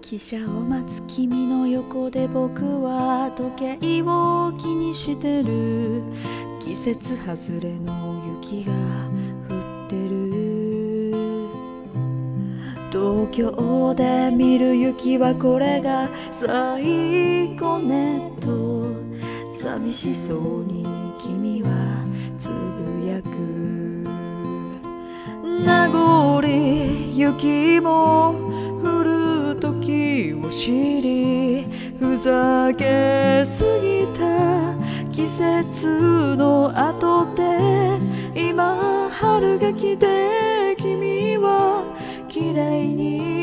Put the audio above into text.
汽車を待つ君の横で僕は時計を気にしてる。季節外れの雪が降ってる。東京で見る雪はこれが最後ねと寂しそうに君はつぶやく。名残雪も降る時を知り、ふざけすぎた季節の後で今春が来て君は綺麗に